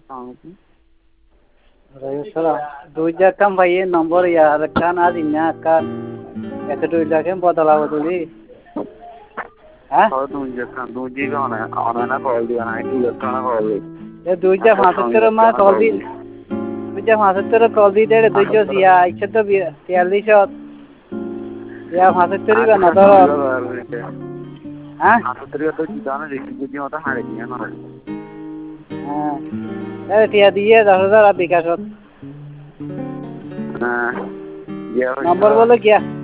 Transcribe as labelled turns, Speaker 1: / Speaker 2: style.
Speaker 1: দুইটা কাম ভাইয়ে নম্বর ইয়ার কান আজ ইন্না কা এত দুইটা কেম বদলা বদলি হ্যাঁ
Speaker 2: দুইটা অনানা কল দিয়া না কি লক্ষণ কল
Speaker 1: এ দুইটা 75 মা কল দি দুইটা 75 কল দি দে দুইটা জিয়া ইচ্ছে তো 43 ইয়া 75 বা না ধর হ্যাঁ
Speaker 2: 75 তো জিদানা রেখি যদি মত হারে দিয়া না
Speaker 1: হ্যাঁ টিয়া দিয়ে 10,000 বিকাশত
Speaker 2: হ্যাঁ
Speaker 1: নম্বর বলে কিয়া